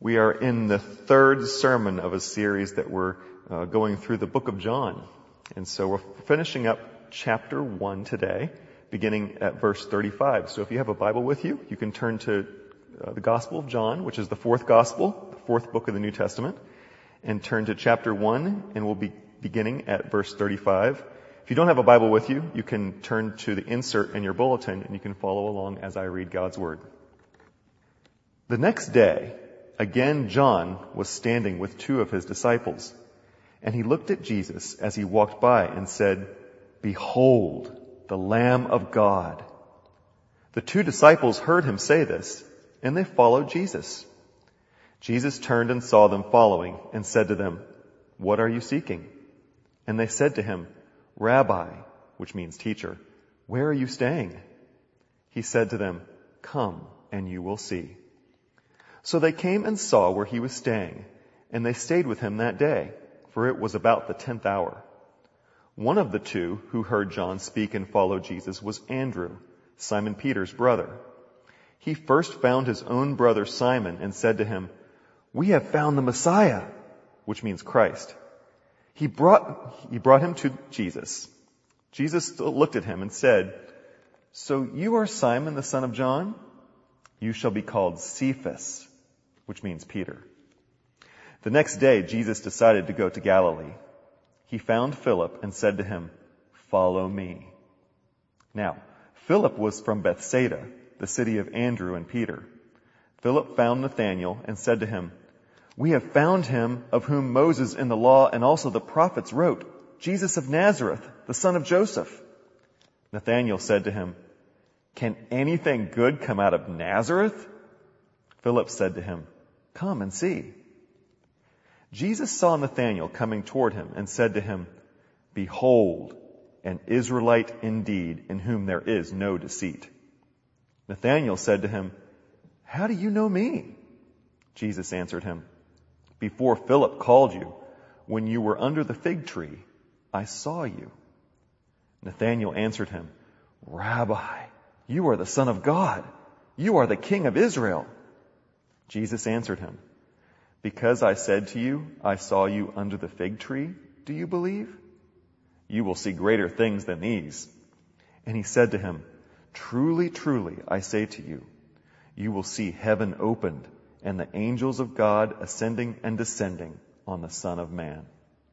We are in the third sermon of a series that we're going through the book of John. And so we're finishing up chapter 1 today, beginning at verse 35. So if you have a Bible with you, you can turn to the Gospel of John, which is the fourth Gospel, the fourth book of the New Testament, and turn to chapter 1, and we'll be beginning at verse 35. If you don't have a Bible with you, you can turn to the insert in your bulletin, and you can follow along as I read God's Word. The next day, again, John was standing with two of his disciples, and he looked at Jesus as he walked by and said, "Behold, the Lamb of God." The two disciples heard him say this, and they followed Jesus. Jesus turned and saw them following and said to them, "What are you seeking?" And they said to him, "Rabbi," which means teacher, "where are you staying?" He said to them, "Come and you will see." So they came and saw where he was staying, and they stayed with him that day, for it was about the 10th hour. One of the two who heard John speak and followed Jesus was Andrew, Simon Peter's brother. He first found his own brother Simon and said to him, "We have found the Messiah," which means Christ. He brought him to Jesus. Jesus looked at him and said, "So you are Simon, the son of John? You shall be called Cephas," which means Peter. The next day, Jesus decided to go to Galilee. He found Philip and said to him, "Follow me." Now, Philip was from Bethsaida, the city of Andrew and Peter. Philip found Nathanael and said to him, "We have found him of whom Moses in the law and also the prophets wrote, Jesus of Nazareth, the son of Joseph." Nathanael said to him, "Can anything good come out of Nazareth?" Philip said to him, "Come and see." Jesus saw Nathanael coming toward him and said to him, "Behold, an Israelite indeed, in whom there is no deceit." Nathanael said to him, "How do you know me?" Jesus answered him, "Before Philip called you, when you were under the fig tree, I saw you." Nathanael answered him, "Rabbi, you are the Son of God. You are the King of Israel." Jesus answered him, "Because I said to you, I saw you under the fig tree, do you believe? You will see greater things than these." And he said to him, "Truly, truly, I say to you, you will see heaven opened and the angels of God ascending and descending on the Son of Man."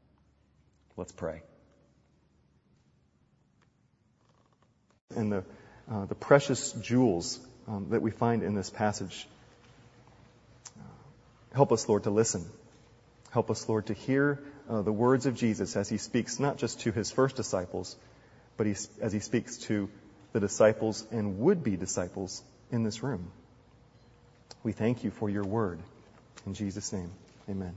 Let's pray. And the precious jewels that we find in this passage. Help us, Lord, to listen. Help us, Lord, to hear the words of Jesus as he speaks not just to his first disciples, but as he speaks to the disciples and would-be disciples in this room. We thank you for your word. In Jesus' name, amen.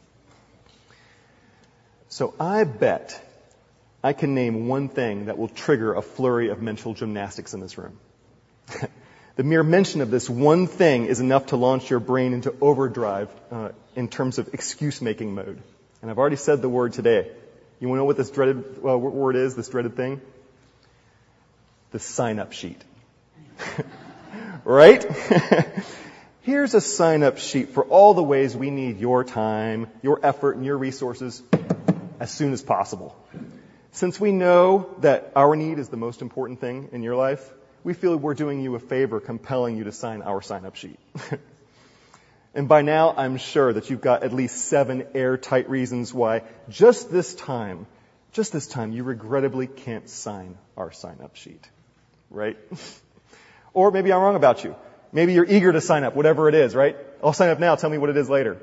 So I bet I can name one thing that will trigger a flurry of mental gymnastics in this room. The mere mention of this one thing is enough to launch your brain into overdrive in terms of excuse-making mode. And I've already said the word today. You want to know what this dreaded word is, this dreaded thing? The sign-up sheet. Right? Here's a sign-up sheet for all the ways we need your time, your effort, and your resources as soon as possible. Since we know that our need is the most important thing in your life, we feel we're doing you a favor compelling you to sign our sign-up sheet. And by now, I'm sure that you've got at least 7 airtight reasons why just this time, you regrettably can't sign our sign-up sheet. Right? Or maybe I'm wrong about you. Maybe you're eager to sign up, whatever it is, right? I'll sign up now, tell me what it is later.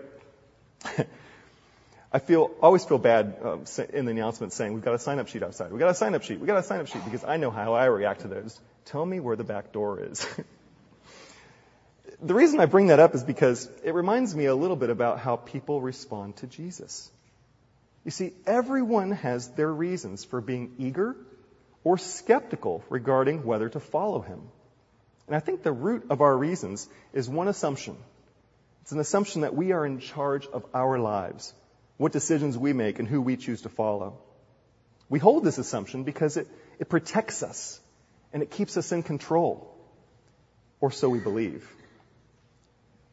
I always feel bad in the announcement saying, "We've got a sign-up sheet outside. We've got a sign-up sheet. We've got a sign-up sheet," because I know how I react to those. Tell me where the back door is. The reason I bring that up is because it reminds me a little bit about how people respond to Jesus. You see, everyone has their reasons for being eager or skeptical regarding whether to follow him. And I think the root of our reasons is one assumption. It's an assumption that we are in charge of our lives, what decisions we make, and who we choose to follow. We hold this assumption because it protects us and it keeps us in control. Or so we believe.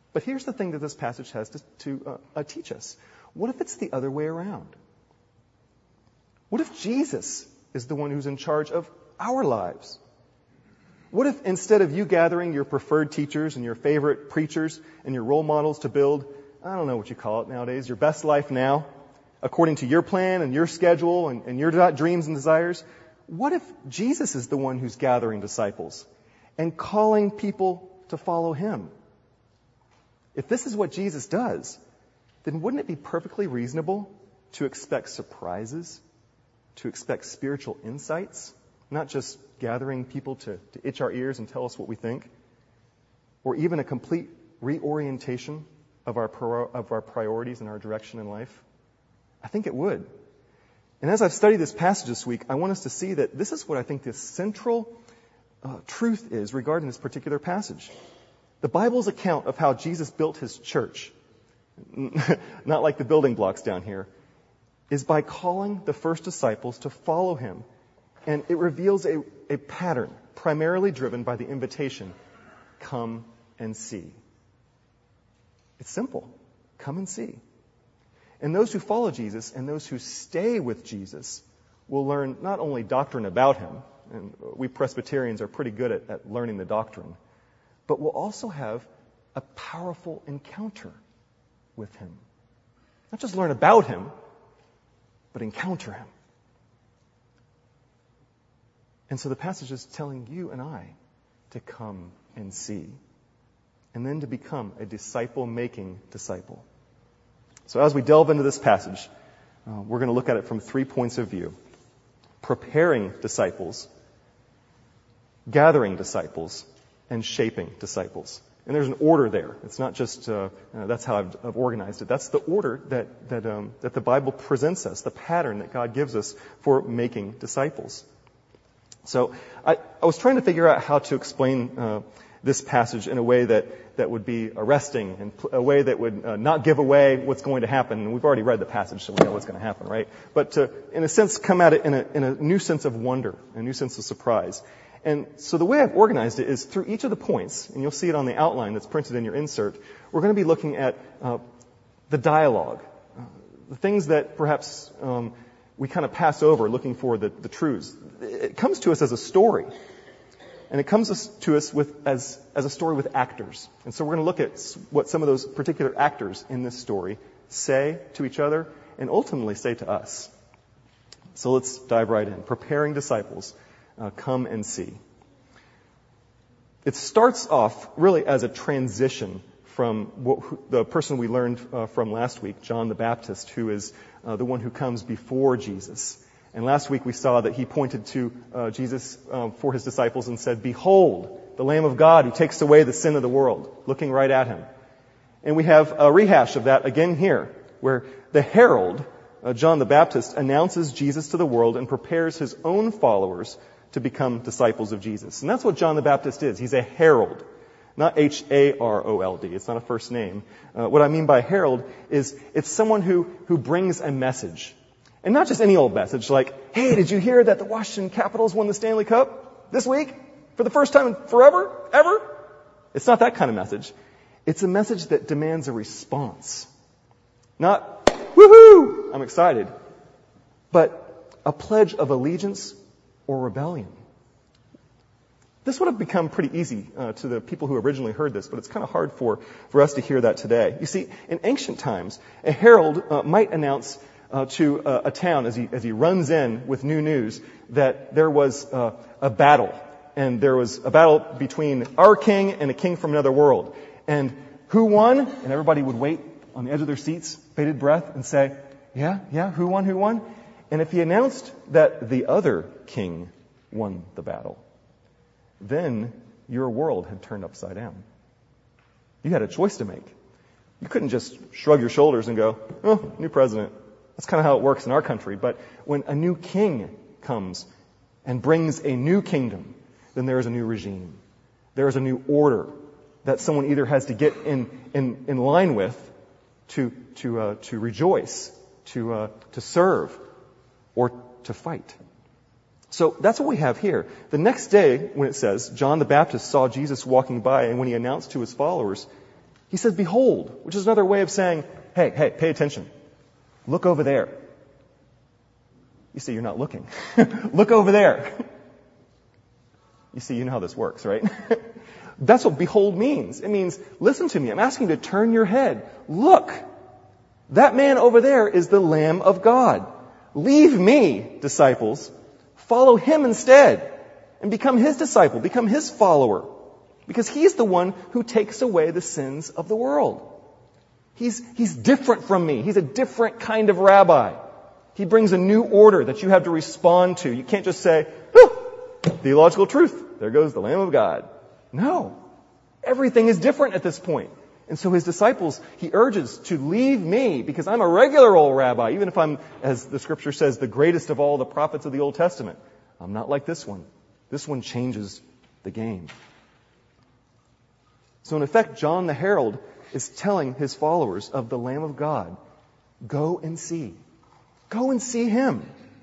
But here's the thing that this passage has to teach us. What if it's the other way around? What if Jesus is the one who's in charge of our lives? What if instead of you gathering your preferred teachers and your favorite preachers and your role models to build, I don't know what you call it nowadays, your best life now, according to your plan and your schedule and your dreams and desires, what if Jesus is the one who's gathering disciples and calling people to follow him? If this is what Jesus does, then wouldn't it be perfectly reasonable to expect surprises, to expect spiritual insights, not just gathering people to itch our ears and tell us what we think, or even a complete reorientation of our priorities and our direction in life? I think it would. And as I've studied this passage this week, I want us to see that this is what I think the central truth is regarding this particular passage. The Bible's account of how Jesus built his church, not like the building blocks down here, is by calling the first disciples to follow him. And it reveals a pattern primarily driven by the invitation, come and see. It's simple. Come and see. And those who follow Jesus and those who stay with Jesus will learn not only doctrine about him, and we Presbyterians are pretty good at learning the doctrine, but will also have a powerful encounter with him. Not just learn about him, but encounter him. And so the passage is telling you and I to come and see, and then to become a disciple-making disciple. So as we delve into this passage, we're going to look at it from 3 points of view. Preparing disciples, gathering disciples, and shaping disciples. And there's an order there. It's not just, that's how I've organized it. That's the order that the Bible presents us, the pattern that God gives us for making disciples. So I was trying to figure out how to explain this passage in a way that would be arresting and a way that would not give away what's going to happen. And we've already read the passage, so we know what's going to happen, right? But to, in a sense, come at it in a new sense of wonder, a new sense of surprise. And so the way I've organized it is through each of the points, and you'll see it on the outline that's printed in your insert, we're going to be looking at the dialogue, the things that perhaps we kind of pass over looking for the truths. It comes to us as a story. And it comes to us as a story with actors. And so we're going to look at what some of those particular actors in this story say to each other and ultimately say to us. So let's dive right in. Preparing disciples, come and see. It starts off really as a transition from the person we learned from last week, John the Baptist, who is the one who comes before Jesus. And last week we saw that he pointed to Jesus for his disciples and said, "Behold, the Lamb of God who takes away the sin of the world," looking right at him. And we have a rehash of that again here, where the herald, John the Baptist, announces Jesus to the world and prepares his own followers to become disciples of Jesus. And that's what John the Baptist is. He's a herald, not H-A-R-O-L-D. It's not a first name. What I mean by herald is it's someone who brings a message. And not just any old message like, "Hey, did you hear that the Washington Capitals won the Stanley Cup this week for the first time in forever, ever?" It's not that kind of message. It's a message that demands a response. Not, "Woohoo, I'm excited," but a pledge of allegiance or rebellion. This would have become pretty easy to the people who originally heard this, but it's kind of hard for us to hear that today. You see, in ancient times, a herald might announce to a town as he runs in with new news that there was a battle, and there was a battle between our king and a king from another world. And who won? And everybody would wait on the edge of their seats, bated breath, and say, yeah, who won? And if he announced that the other king won the battle, then your world had turned upside down. You had a choice to make. You couldn't just shrug your shoulders and go, "Oh, new president." That's kind of how it works in our country. But when a new king comes and brings a new kingdom, then there is a new regime. There is a new order that someone either has to get in line with to rejoice, to serve, or to fight. So that's what we have here. The next day, when it says, John the Baptist saw Jesus walking by, and when he announced to his followers, He says, behold, which is another way of saying, hey, pay attention. Look over there. You see, you're not looking. Look over there. You see, you know how this works, right? That's what behold means. It means, listen to me. I'm asking you to turn your head. Look. That man over there is the Lamb of God. Leave me, disciples. Follow him instead. And become his disciple. Become his follower. Because he's the one who takes away the sins of the world. He's different from me. He's a different kind of rabbi. He brings a new order that you have to respond to. You can't just say, theological truth. There goes the Lamb of God. No. Everything is different at this point. And so his disciples, he urges to leave me because I'm a regular old rabbi, even if I'm, as the scripture says, the greatest of all the prophets of the Old Testament. I'm not like this one. This one changes the game. So in effect, John the Herald is telling his followers of the Lamb of God, go and see. Go and see him.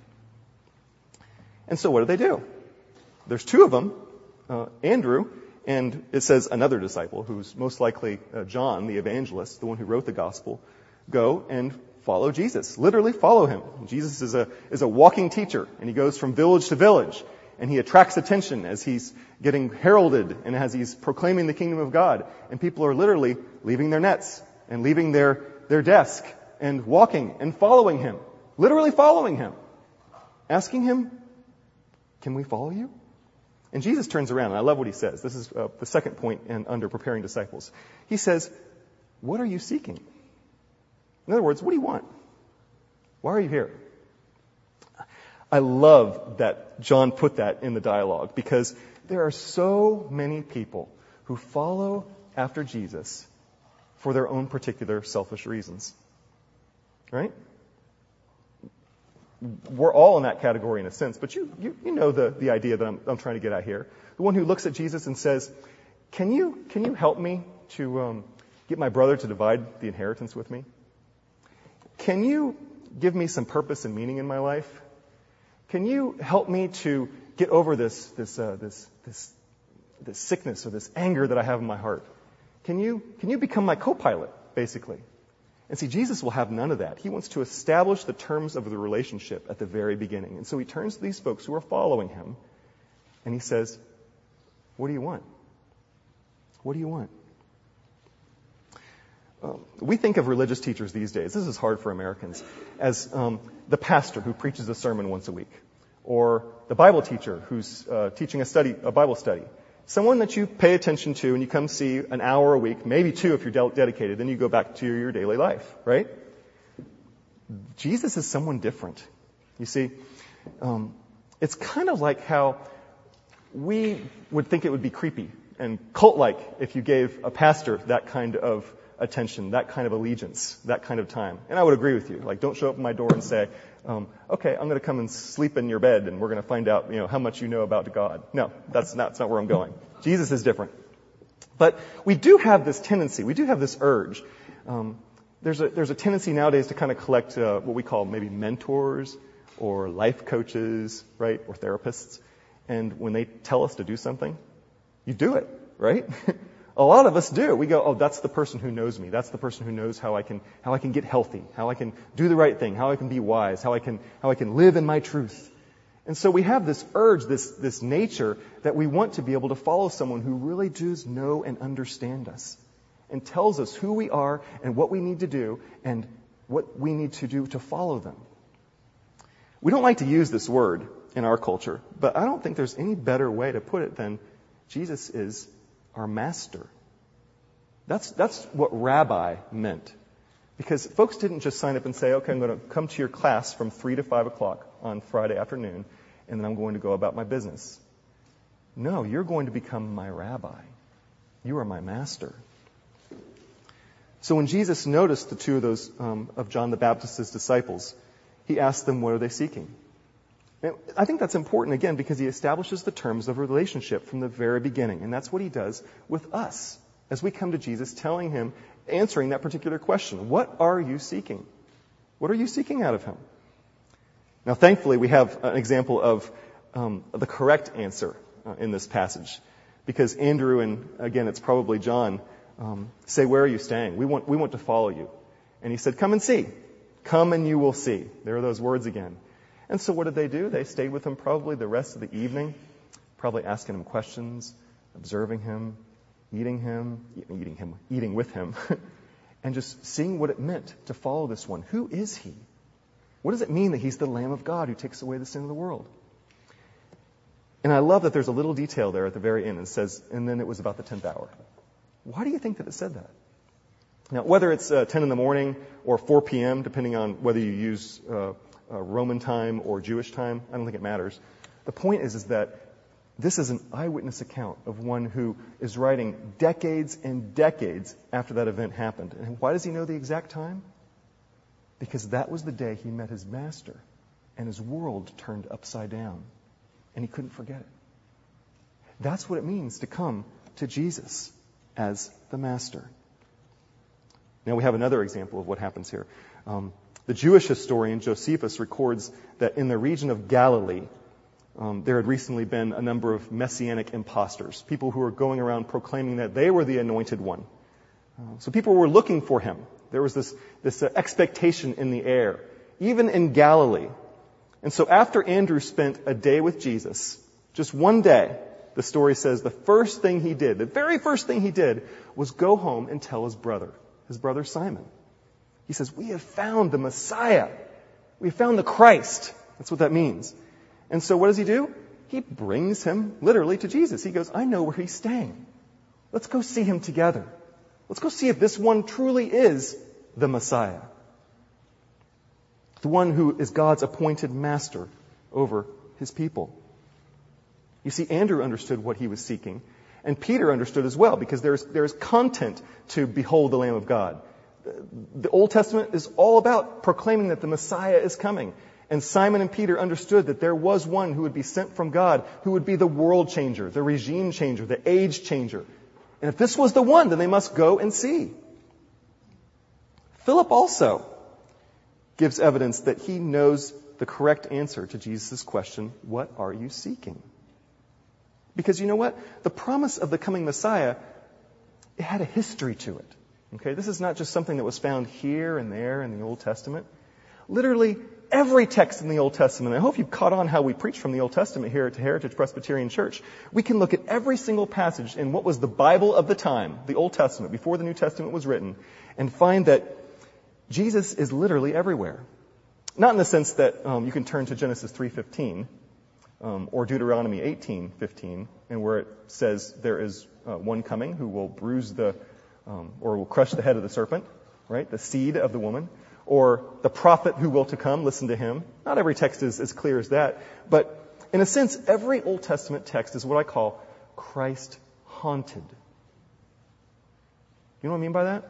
And so what do? There's two of them, Andrew, and it says another disciple, who's most likely John, the evangelist, the one who wrote the gospel, go and follow Jesus. Literally follow him. Jesus is a walking teacher, and he goes from village to village, and he attracts attention as he's getting heralded and as he's proclaiming the kingdom of God. And people are literally leaving their nets and leaving their desk and walking and following him. Literally following him. Asking him, can we follow you? And Jesus turns around, and I love what he says. This is the second point under preparing disciples. He says, what are you seeking? In other words, what do you want? Why are you here? I love that John put that in the dialogue because there are so many people who follow after Jesus for their own particular selfish reasons. Right? We're all in that category in a sense, but you know the idea that I'm trying to get at here. The one who looks at Jesus and says, can you help me to get my brother to divide the inheritance with me? Can you give me some purpose and meaning in my life? Can you help me to get over this sickness or this anger that I have in my heart? Can you become my co-pilot, basically? And see, Jesus will have none of that. He wants to establish the terms of the relationship at the very beginning. And so he turns to these folks who are following him, and he says, what do you want? What do you want? We think of religious teachers these days, this is hard for Americans, as the pastor who preaches a sermon once a week, or the Bible teacher who's teaching a Bible study. Someone that you pay attention to and you come see an hour a week, maybe two if you're dedicated, then you go back to your daily life, right? Jesus is someone different. You see, it's kind of like how we would think it would be creepy and cult-like if you gave a pastor that kind of attention, that kind of allegiance, that kind of time. And I would agree with you. Like, don't show up at my door and say, okay, I'm going to come and sleep in your bed and we're going to find out, how much you know about God. No, that's not where I'm going. Jesus is different. But we do have this tendency, we do have this urge. There's a tendency nowadays to kind of collect what we call maybe mentors or life coaches, right, or therapists. And when they tell us to do something, you do it, right? A lot of us do. We go, oh, that's the person who knows me. That's the person who knows how I can get healthy, how I can do the right thing, how I can be wise, how I can live in my truth. And so we have this urge, this nature that we want to be able to follow someone who really does know and understand us and tells us who we are and what we need to do and what we need to do to follow them. We don't like to use this word in our culture, but I don't think there's any better way to put it than Jesus is our master. That's what rabbi meant. Because folks didn't just sign up and say, okay, I'm going to come to your class from 3 to 5 o'clock on Friday afternoon, and then I'm going to go about my business. No, you're going to become my rabbi. You are my master. So when Jesus noticed the two of those of John the Baptist's disciples, he asked them, what are they seeking? And I think that's important, again, because he establishes the terms of a relationship from the very beginning. And that's what he does with us as we come to Jesus, telling him, answering that particular question. What are you seeking? What are you seeking out of him? Now, thankfully, we have an example of the correct answer in this passage. Because Andrew and, again, it's probably John, say, where are you staying? We want to follow you. And he said, come and see. Come and you will see. There are those words again. And so what did they do? They stayed with him probably the rest of the evening, probably asking him questions, observing him, eating with him, and just seeing what it meant to follow this one. Who is he? What does it mean that he's the Lamb of God who takes away the sin of the world? And I love that there's a little detail there at the very end. It says, and then it was about the 10th hour. Why do you think that it said that? Now, whether it's 10 in the morning or 4 p.m., depending on whether you use Roman time or Jewish time, I don't think it matters. The point is that this is an eyewitness account of one who is writing decades and decades after that event happened. And why does he know the exact time? Because that was the day he met his master, and his world turned upside down, and he couldn't forget it. That's what it means to come to Jesus as the master. Now we have another example of what happens here. The Jewish historian Josephus records that in the region of Galilee, there had recently been a number of messianic imposters, people who were going around proclaiming that they were the anointed one. So people were looking for him. There was this expectation in the air, even in Galilee. And so after Andrew spent a day with Jesus, just one day, the story says the very first thing he did was go home and tell his brother Simon. He says, we have found the Messiah. We have found the Christ. That's what that means. And so what does he do? He brings him literally to Jesus. He goes, I know where he's staying. Let's go see him together. Let's go see if this one truly is the Messiah. The one who is God's appointed master over his people. You see, Andrew understood what he was seeking, and Peter understood as well, because there's content to behold the Lamb of God. The Old Testament is all about proclaiming that the Messiah is coming. And Simon and Peter understood that there was one who would be sent from God, who would be the world changer, the regime changer, the age changer. And if this was the one, then they must go and see. Philip also gives evidence that he knows the correct answer to Jesus' question, what are you seeking? Because you know what? The promise of the coming Messiah, it had a history to it. Okay, this is not just something that was found here and there in the Old Testament. Literally every text in the Old Testament, I hope you've caught on how we preach from the Old Testament here at Heritage Presbyterian Church. We can look at every single passage in what was the Bible of the time, the Old Testament, before the New Testament was written, and find that Jesus is literally everywhere. Not in the sense that you can turn to Genesis 3:15 or Deuteronomy 18:15, and where it says there is one coming who will bruise or will crush the head of the serpent, right? The seed of the woman. Or the prophet who will to come, listen to him. Not every text is as clear as that. But in a sense, every Old Testament text is what I call Christ-haunted. You know what I mean by that?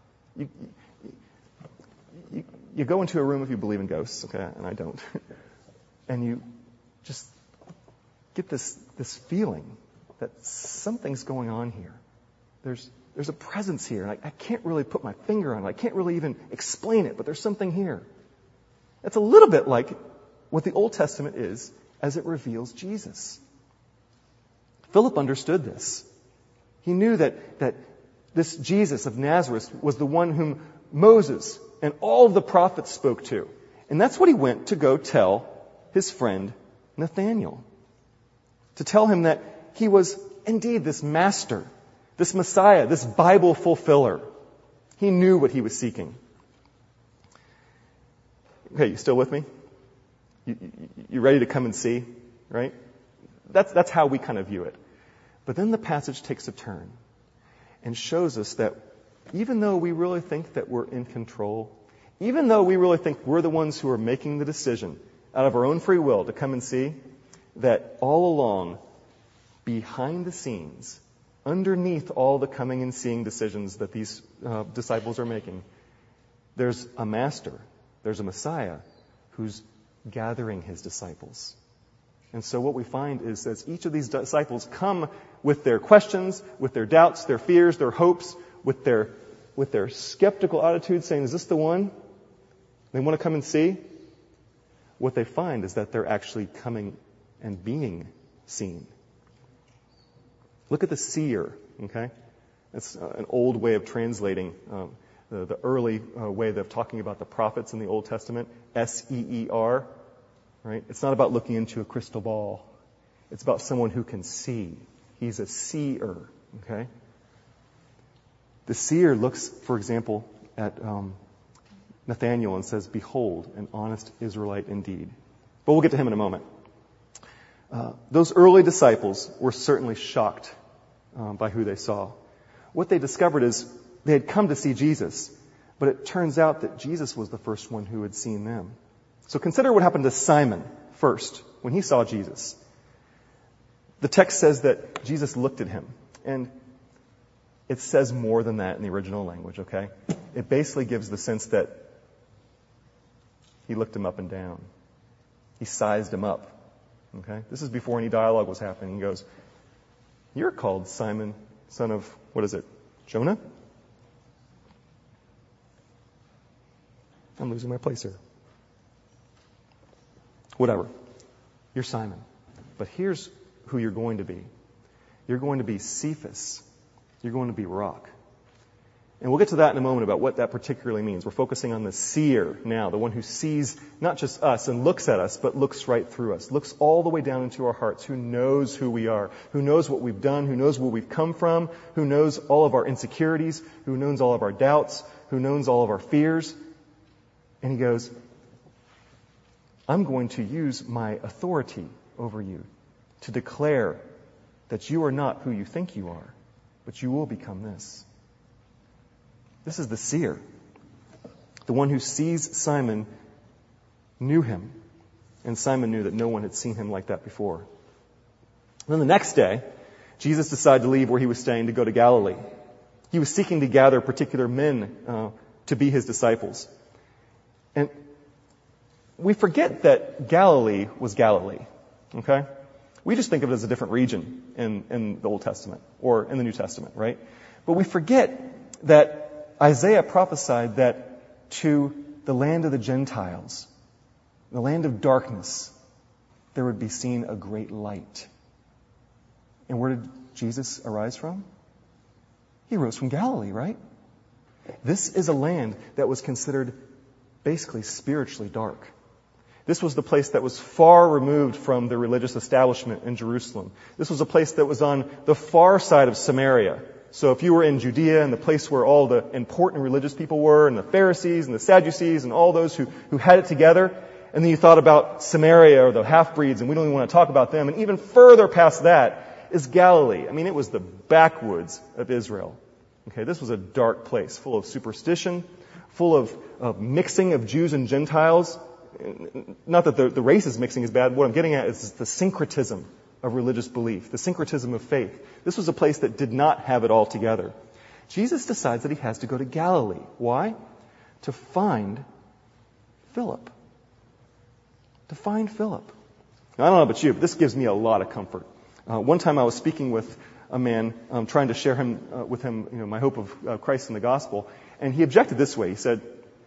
You go into a room if you believe in ghosts, okay, and I don't. And you just get this feeling that something's going on here. There's a presence here, and I can't really put my finger on it. I can't really even explain it, but there's something here. It's a little bit like what the Old Testament is as it reveals Jesus. Philip understood this. He knew that this Jesus of Nazareth was the one whom Moses and all of the prophets spoke to. And that's what he went to go tell his friend Nathanael. To tell him that he was indeed this master, this Messiah, this Bible fulfiller. He knew what he was seeking. Okay, you still with me? You ready to come and see? Right? That's how we kind of view it. But then the passage takes a turn and shows us that even though we really think that we're in control, even though we really think we're the ones who are making the decision out of our own free will to come and see, that all along, behind the scenes, underneath all the coming and seeing decisions that these disciples are making, there's a master, there's a Messiah who's gathering his disciples. And so what we find is that each of these disciples come with their questions, with their doubts, their fears, their hopes, with their skeptical attitude, saying, is this the one? They want to come and see. What they find is that they're actually coming and being seen. Look at the seer, okay? It's an old way of translating the early way of talking about the prophets in the Old Testament, S-E-E-R, right? It's not about looking into a crystal ball. It's about someone who can see. He's a seer, okay? The seer looks, for example, at Nathanael and says, "Behold, an honest Israelite indeed." But we'll get to him in a moment. Those early disciples were certainly shocked by who they saw. What they discovered is they had come to see Jesus, but it turns out that Jesus was the first one who had seen them. So consider what happened to Simon first when he saw Jesus. The text says that Jesus looked at him, and it says more than that in the original language, okay? It basically gives the sense that he looked him up and down. He sized him up, okay? This is before any dialogue was happening. He goes, "You're called Simon, son of," what is it, Jonah? I'm losing my place here. Whatever. You're Simon. But here's who you're going to be. You're going to be Cephas. You're going to be rock. And we'll get to that in a moment about what that particularly means. We're focusing on the seer now, the one who sees not just us and looks at us, but looks right through us, looks all the way down into our hearts, who knows who we are, who knows what we've done, who knows where we've come from, who knows all of our insecurities, who knows all of our doubts, who knows all of our fears. And he goes, "I'm going to use my authority over you to declare that you are not who you think you are, but you will become this." This is the seer. The one who sees Simon knew him, and Simon knew that no one had seen him like that before. And then the next day, Jesus decided to leave where he was staying to go to Galilee. He was seeking to gather particular men to be his disciples. And we forget that Galilee was Galilee, okay? We just think of it as a different region in the Old Testament or in the New Testament, right? But we forget that Isaiah prophesied that to the land of the Gentiles, the land of darkness, there would be seen a great light. And where did Jesus arise from? He rose from Galilee, right? This is a land that was considered basically spiritually dark. This was the place that was far removed from the religious establishment in Jerusalem. This was a place that was on the far side of Samaria. So if you were in Judea and the place where all the important religious people were, and the Pharisees and the Sadducees and all those who had it together, and then you thought about Samaria or the half-breeds, and we don't even want to talk about them, and even further past that is Galilee. I mean, it was the backwoods of Israel. Okay, this was a dark place, full of superstition, full of mixing of Jews and Gentiles. Not that the races mixing is bad. What I'm getting at is the syncretism of religious belief, the syncretism of faith. This was a place that did not have it all together. Jesus decides that he has to go to Galilee. Why? To find Philip. To find Philip. Now, I don't know about you, but this gives me a lot of comfort. One time I was speaking with a man, trying to share with him, my hope of Christ in the gospel, and he objected this way. He said,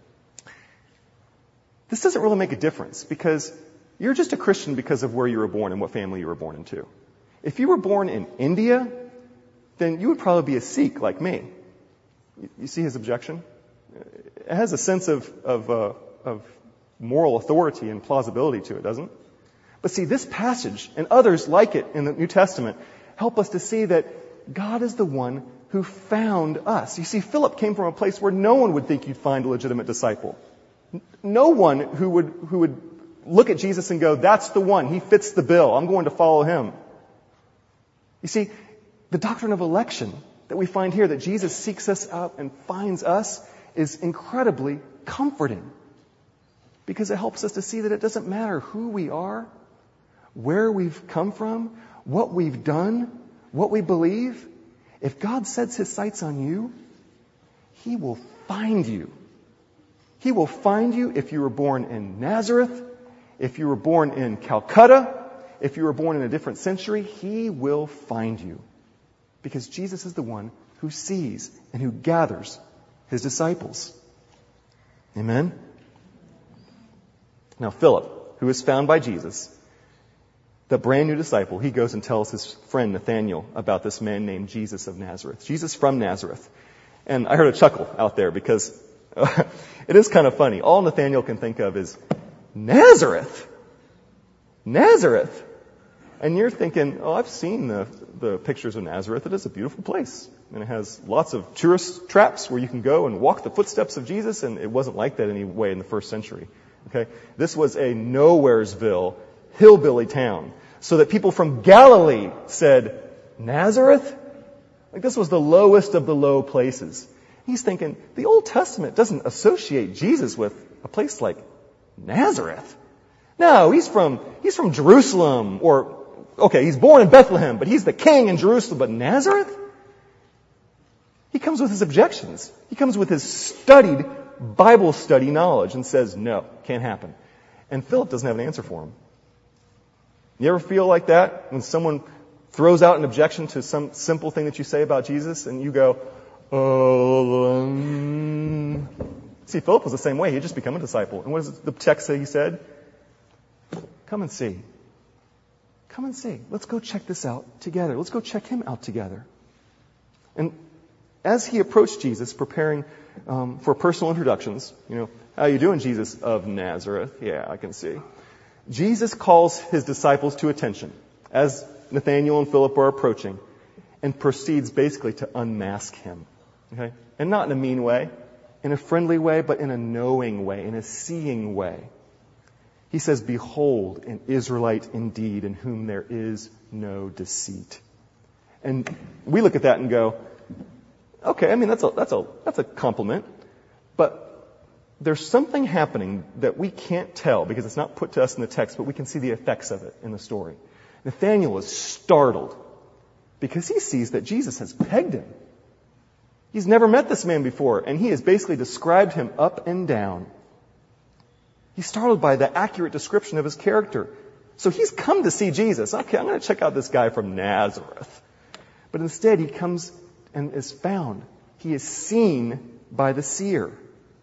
"This doesn't really make a difference because you're just a Christian because of where you were born and what family you were born into. If you were born in India, then you would probably be a Sikh like me." You see his objection? It has a sense of moral authority and plausibility to it, doesn't it? But see, this passage and others like it in the New Testament help us to see that God is the one who found us. You see, Philip came from a place where no one would think you'd find a legitimate disciple. No one who would look at Jesus and go, "That's the one. He fits the bill. I'm going to follow him." You see, the doctrine of election that we find here, that Jesus seeks us out and finds us, is incredibly comforting because it helps us to see that it doesn't matter who we are, where we've come from, what we've done, what we believe. If God sets his sights on you, he will find you. He will find you if you were born in Nazareth, if you were born in Calcutta, if you were born in a different century, he will find you. Because Jesus is the one who sees and who gathers his disciples. Amen? Now Philip, who is found by Jesus, the brand new disciple, he goes and tells his friend Nathanael about this man named Jesus of Nazareth. Jesus from Nazareth. And I heard a chuckle out there because it is kind of funny. All Nathanael can think of is, Nazareth? Nazareth? And you're thinking, oh, I've seen the pictures of Nazareth. It is a beautiful place. And it has lots of tourist traps where you can go and walk the footsteps of Jesus, and it wasn't like that anyway in the first century. Okay? This was a nowheresville, hillbilly town. So that people from Galilee said, Nazareth? Like this was the lowest of the low places. He's thinking, the Old Testament doesn't associate Jesus with a place like Nazareth. No, he's from Jerusalem, or, okay, he's born in Bethlehem, but he's the king in Jerusalem, but Nazareth? He comes with his objections. He comes with his studied Bible study knowledge and says, no, can't happen. And Philip doesn't have an answer for him. You ever feel like that when someone throws out an objection to some simple thing that you say about Jesus and you go, See, Philip was the same way. He had just become a disciple. And what does the text say he said? Come and see. Come and see. Let's go check this out together. Let's go check him out together. And as he approached Jesus, preparing for personal introductions, how you doing, Jesus of Nazareth? Yeah, I can see. Jesus calls his disciples to attention as Nathanael and Philip are approaching and proceeds basically to unmask him. Okay? And not in a mean way, in a friendly way, but in a knowing way, in a seeing way. He says, behold, an Israelite indeed, in whom there is no deceit. And we look at that and go, okay, I mean, that's a compliment. But there's something happening that we can't tell because it's not put to us in the text, but we can see the effects of it in the story. Nathanael is startled because he sees that Jesus has pegged him. He's never met this man before, and he has basically described him up and down. He's startled by the accurate description of his character. So he's come to see Jesus. Okay, I'm going to check out this guy from Nazareth. But instead, he comes and is found. He is seen by the seer.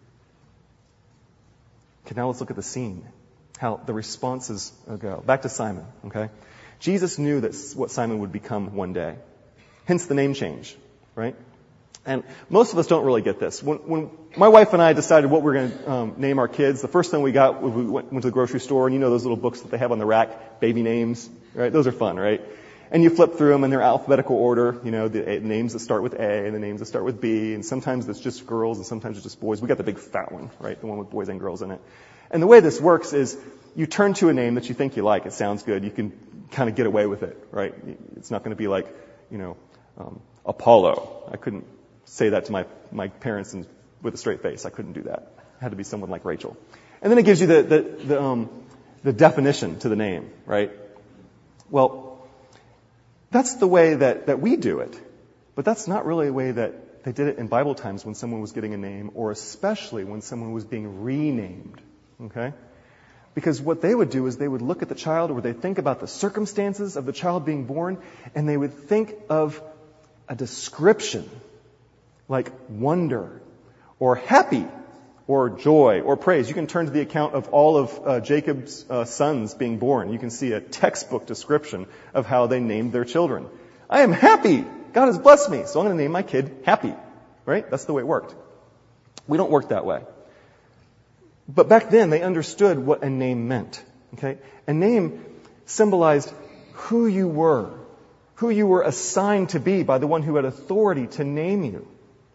Okay, now let's look at the scene. How the responses go. Back to Simon, okay? Jesus knew that's what Simon would become one day. Hence the name change, right? And most of us don't really get this. When my wife and I decided what we were going to name our kids, the first thing we got, we went to the grocery store, and those little books that they have on the rack, baby names, right? Those are fun, right? And you flip through them in their alphabetical order, the names that start with A and the names that start with B, and sometimes it's just girls and sometimes it's just boys. We got the big fat one, right? The one with boys and girls in it. And the way this works is you turn to a name that you think you like. It sounds good. You can kind of get away with it, right? It's not going to be like, Apollo. I couldn't say that to my parents with a straight face. I couldn't do that. It had to be someone like Rachel. And then it gives you the definition to the name, right? Well, that's the way that we do it. But that's not really the way that they did it in Bible times when someone was getting a name, or especially when someone was being renamed. Okay? Because what they would do is they would look at the child, or they'd think about the circumstances of the child being born, and they would think of a description like wonder, or happy, or joy, or praise. You can turn to the account of all of Jacob's sons being born. You can see a textbook description of how they named their children. I am happy. God has blessed me, so I'm going to name my kid Happy. Right? That's the way it worked. We don't work that way. But back then, they understood what a name meant. Okay? A name symbolized who you were assigned to be by the one who had authority to name you.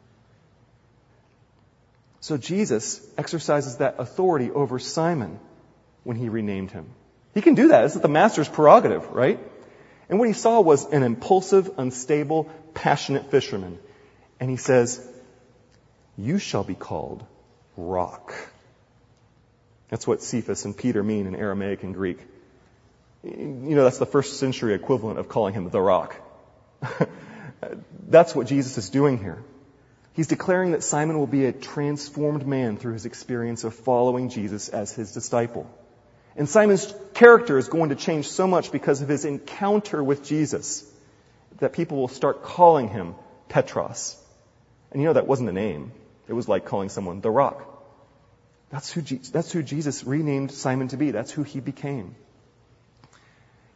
So Jesus exercises that authority over Simon when he renamed him. He can do that. This is the master's prerogative, right? And what he saw was an impulsive, unstable, passionate fisherman. And he says, you shall be called Rock. That's what Cephas and Peter mean in Aramaic and Greek. That's the first century equivalent of calling him the Rock. That's what Jesus is doing here. He's declaring that Simon will be a transformed man through his experience of following Jesus as his disciple. And Simon's character is going to change so much because of his encounter with Jesus that people will start calling him Petros. And that wasn't a name. It was like calling someone the Rock. That's who Jesus renamed Simon to be. That's who he became.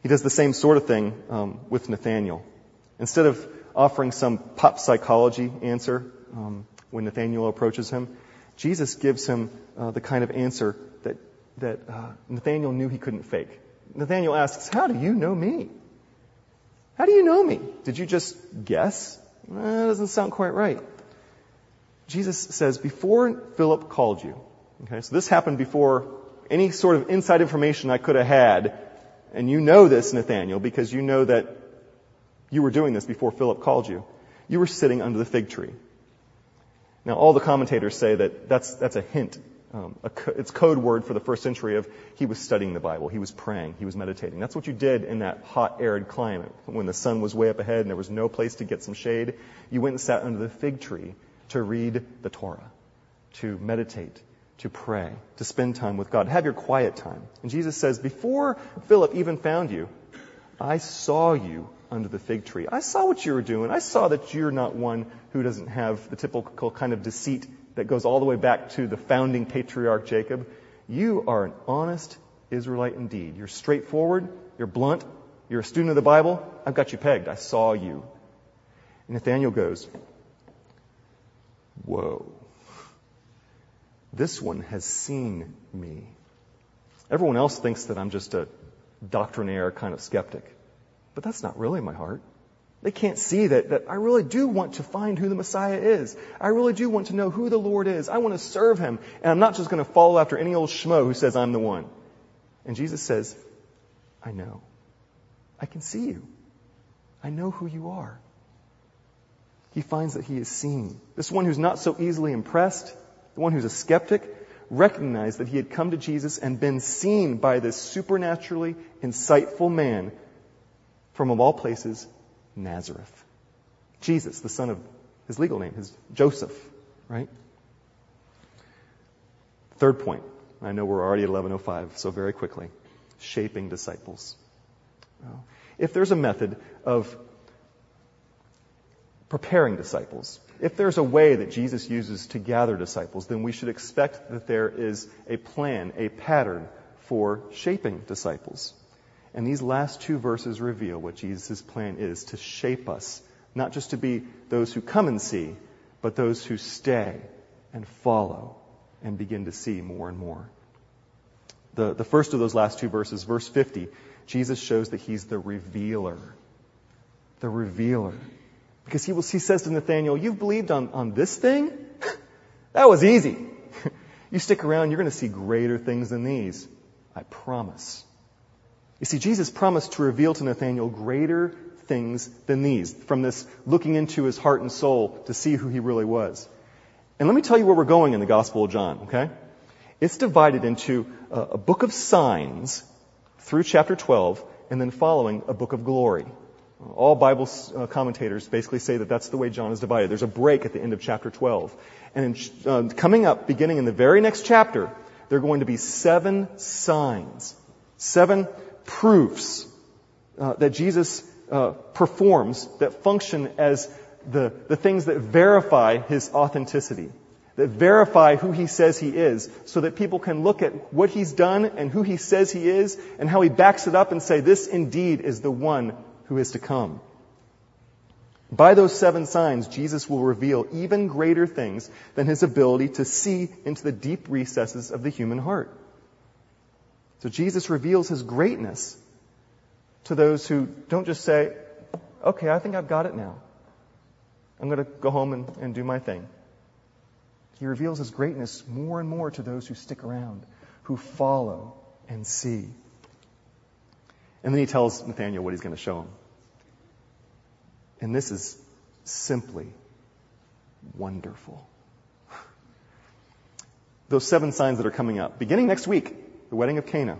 He does the same sort of thing with Nathanael. Instead of offering some pop psychology answer when Nathanael approaches him, Jesus gives him the kind of answer that Nathanael knew he couldn't fake. Nathanael asks, "How do you know me? How do you know me? Did you just guess?" That doesn't sound quite right. Jesus says, "Before Philip called you," okay, so this happened before any sort of inside information I could have had, and you know this, Nathanael, because you know that you were doing this before Philip called you. You were sitting under the fig tree. Now, all the commentators say that that's a hint. It's code word for the first century of he was studying the Bible, he was praying, he was meditating. That's what you did in that hot, arid climate. When the sun was way up ahead and there was no place to get some shade, you went and sat under the fig tree to read the Torah, to meditate, to pray, to spend time with God, have your quiet time. And Jesus says, before Philip even found you, I saw you under the fig tree. I saw what you were doing. I saw that you're not one who doesn't have the typical kind of deceit that goes all the way back to the founding patriarch Jacob. You are an honest Israelite indeed. You're straightforward. You're blunt. You're a student of the Bible. I've got you pegged. I saw you. And Nathanael goes, whoa. This one has seen me. Everyone else thinks that I'm just a doctrinaire kind of skeptic. But that's not really my heart. They can't see that I really do want to find who the Messiah is. I really do want to know who the Lord is. I want to serve Him. And I'm not just going to follow after any old schmo who says I'm the one. And Jesus says, I know. I can see you. I know who you are. He finds that he is seen. This one who's not so easily impressed, the one who's a skeptic, recognized that he had come to Jesus and been seen by this supernaturally insightful man from, of all places, Nazareth. Jesus, the son of his legal name, his Joseph, right? Third point. I know we're already at 11:05, so very quickly. Shaping disciples. If there's a method of preparing disciples, if there's a way that Jesus uses to gather disciples, then we should expect that there is a plan, a pattern for shaping disciples. And these last two verses reveal what Jesus' plan is, to shape us, not just to be those who come and see, but those who stay and follow and begin to see more and more. The first of those last two verses, verse 50, Jesus shows that he's the revealer. The revealer. Because he says to Nathanael, you've believed on this thing? That was easy. You stick around, you're going to see greater things than these. I promise. You see, Jesus promised to reveal to Nathanael greater things than these, from this looking into his heart and soul to see who he really was. And let me tell you where we're going in the Gospel of John, okay? It's divided into a book of signs through chapter 12, and then following a book of glory. All Bible commentators basically say that that's the way John is divided. There's a break at the end of chapter 12. And coming up, beginning in the very next chapter, there are going to be 7 signs, 7 proofs that Jesus performs that function as the things that verify his authenticity, that verify who he says he is, so that people can look at what he's done and who he says he is and how he backs it up and say, this indeed is the one who is to come. By those 7 signs, Jesus will reveal even greater things than his ability to see into the deep recesses of the human heart. So Jesus reveals his greatness to those who don't just say, okay, I think I've got it now. I'm going to go home and do my thing. He reveals his greatness more and more to those who stick around, who follow and see. And then he tells Nathanael what he's going to show him. And this is simply wonderful. Those 7 signs that are coming up, beginning next week, the wedding of Cana,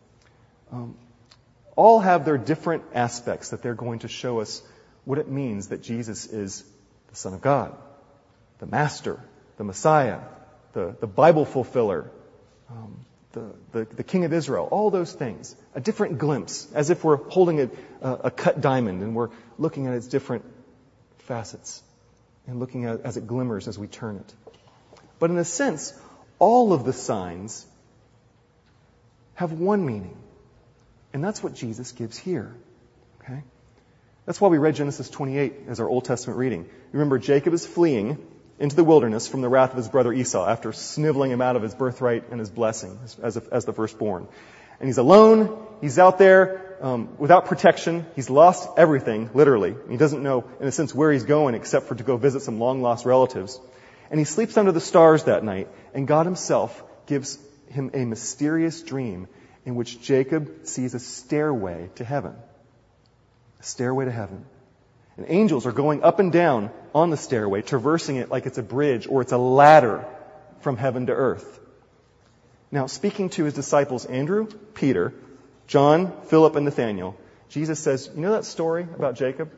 all have their different aspects that they're going to show us what it means that Jesus is the Son of God, the Master, the Messiah, the Bible fulfiller, the King of Israel, all those things. A different glimpse, as if we're holding a cut diamond and we're looking at its different facets and looking at it as it glimmers as we turn it. But in a sense, all of the signs have one meaning. And that's what Jesus gives here. Okay? That's why we read Genesis 28 as our Old Testament reading. Remember, Jacob is fleeing into the wilderness from the wrath of his brother Esau after sniveling him out of his birthright and his blessing as the firstborn. And he's alone. He's out there without protection. He's lost everything, literally. He doesn't know, in a sense, where he's going except for to go visit some long-lost relatives. And he sleeps under the stars that night, and God himself gives him a mysterious dream in which Jacob sees a stairway to heaven. A stairway to heaven. And angels are going up and down on the stairway, traversing it like it's a bridge or it's a ladder from heaven to earth. Now, speaking to his disciples, Andrew, Peter, John, Philip, and Nathanael, Jesus says, you know that story about Jacob?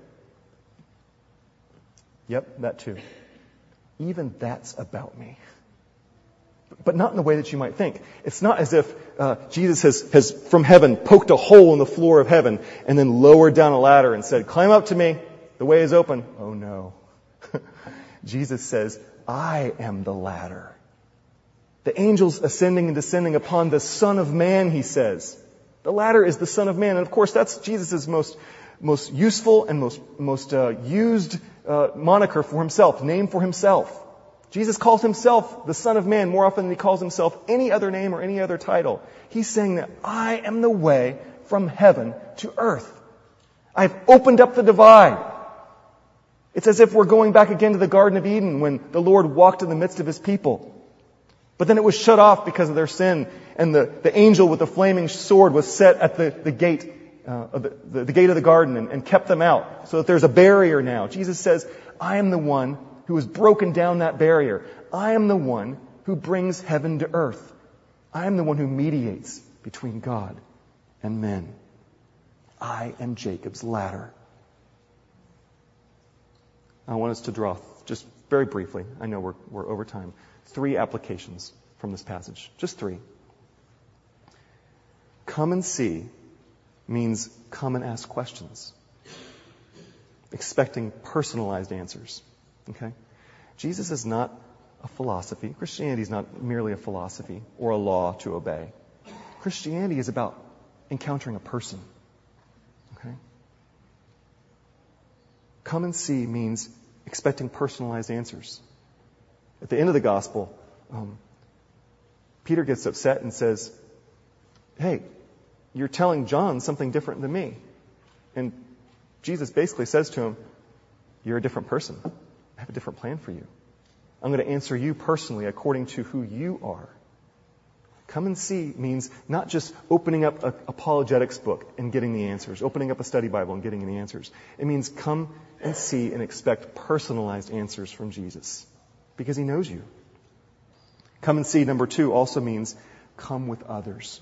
Yep, that too. Even that's about me. But not in the way that you might think. It's not as if Jesus has from heaven poked a hole in the floor of heaven and then lowered down a ladder and said, climb up to me. The way is open. Oh no. Jesus says, I am the ladder. The angels ascending and descending upon the Son of Man, he says. The ladder is the Son of Man. And of course, that's Jesus' most useful and most used moniker for himself, name for himself. Jesus calls himself the Son of Man more often than he calls himself any other name or any other title. He's saying that I am the way from heaven to earth. I've opened up the divide. It's as if we're going back again to the Garden of Eden when the Lord walked in the midst of his people. But then it was shut off because of their sin, and the angel with the flaming sword was set at the gate of the gate of the garden and kept them out, so that there's a barrier now. Jesus says, I am the one who has broken down that barrier. I am the one who brings heaven to earth. I am the one who mediates between God and men. I am Jacob's ladder. I want us to draw, just very briefly, I know we're over time, 3 applications from this passage. Just 3. Come and see means come and ask questions, expecting personalized answers. Okay? Jesus is not a philosophy. Christianity is not merely a philosophy or a law to obey. Christianity is about encountering a person. Okay? Come and see means expecting personalized answers. At the end of the gospel, Peter gets upset and says, hey, you're telling John something different than me. And Jesus basically says to him, you're a different person. I have a different plan for you. I'm going to answer you personally according to who you are. Come and see means not just opening up an apologetics book and getting the answers, opening up a study Bible and getting the answers. It means come and see and expect personalized answers from Jesus because he knows you. Come and see, number 2, also means come with others.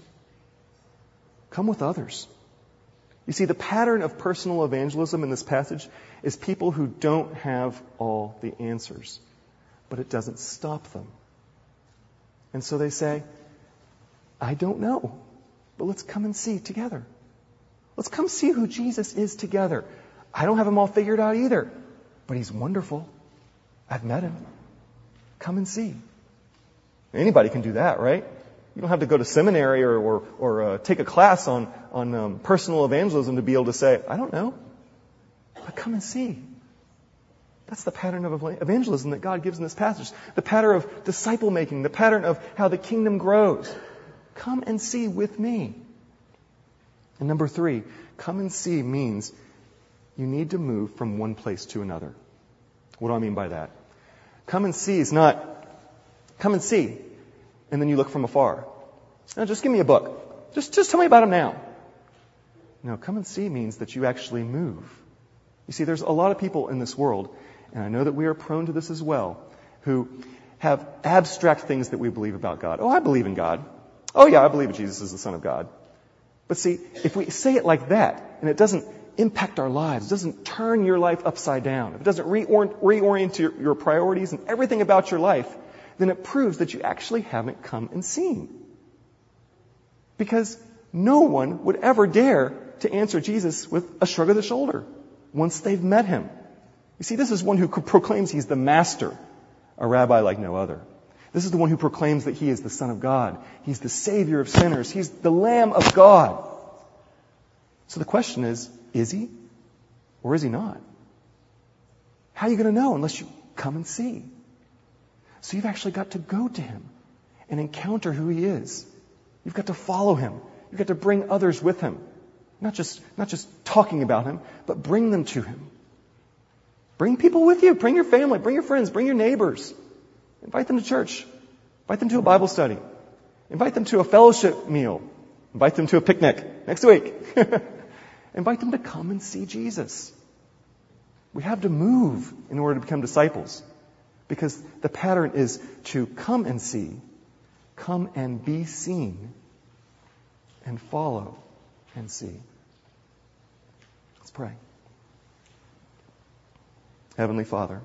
Come with others. You see, the pattern of personal evangelism in this passage is people who don't have all the answers, but it doesn't stop them. And so they say, I don't know, but let's come and see together. Let's come see who Jesus is together. I don't have him all figured out either, but he's wonderful. I've met him. Come and see. Anybody can do that, right? You don't have to go to seminary or take a class on personal evangelism to be able to say, I don't know, but come and see. That's the pattern of evangelism that God gives in this passage. The pattern of disciple making, the pattern of how the kingdom grows. Come and see with me. And number 3, come and see means you need to move from one place to another. What do I mean by that? Come and see is not come and see, and then you look from afar. No, just give me a book. Just tell me about him now. No, come and see means that you actually move. You see, there's a lot of people in this world, and I know that we are prone to this as well, who have abstract things that we believe about God. Oh, I believe in God. Oh yeah, I believe Jesus is the Son of God. But see, if we say it like that, and it doesn't impact our lives, it doesn't turn your life upside down, if it doesn't reorient your priorities and everything about your life, then it proves that you actually haven't come and seen. Because no one would ever dare to answer Jesus with a shrug of the shoulder once they've met him. You see, this is one who proclaims he's the master, a rabbi like no other. This is the one who proclaims that he is the Son of God. He's the Savior of sinners. He's the Lamb of God. So the question is he or is he not? How are you going to know unless you come and see? So you've actually got to go to him and encounter who he is. You've got to follow him. You've got to bring others with him. Not just talking about him, but bring them to him. Bring people with you. Bring your family. Bring your friends. Bring your neighbors. Invite them to church. Invite them to a Bible study. Invite them to a fellowship meal. Invite them to a picnic next week. Invite them to come and see Jesus. We have to move in order to become disciples, because the pattern is to come and see, come and be seen, and follow and see. Let's pray. Heavenly Father,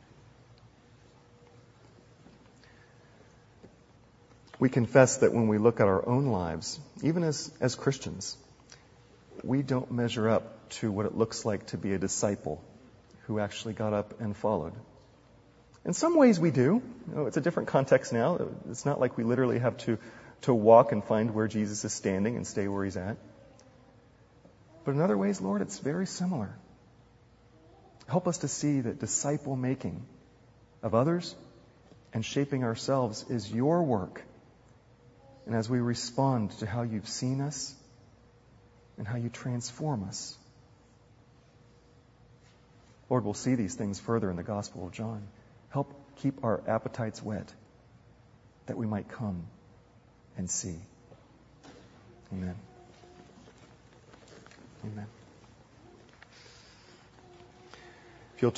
we confess that when we look at our own lives, even as Christians, we don't measure up to what it looks like to be a disciple who actually got up and followed. In some ways we do. It's a different context now. It's not like we literally have to walk and find where Jesus is standing and stay where he's at. But in other ways, Lord, it's very similar. Help us to see that disciple making of others and shaping ourselves is your work. And as we respond to how you've seen us and how you transform us, Lord, we'll see these things further in the Gospel of John. Help keep our appetites wet that we might come and see. Amen. Amen.